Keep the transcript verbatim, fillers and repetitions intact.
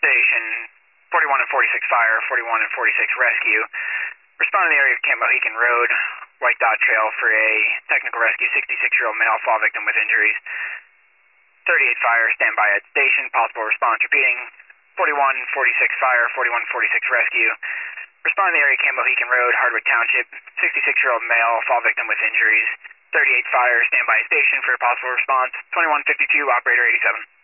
Station, forty-one and forty-six fire, forty-one and forty-six rescue. Respond to the area of Camp Mohican Road, White Dot Trail for a technical rescue, sixty-six-year-old male, fall victim with injuries. thirty-eight fire, stand by at station, possible response. Repeating, forty-one forty-six fire, forty-one forty-six rescue. Respond to the area of Camp Mohican Road, Hardwick Township, sixty-six-year-old male, fall victim with injuries. thirty-eight fire, stand by at station for a possible response. twenty-one fifty-two, operator eighty-seven.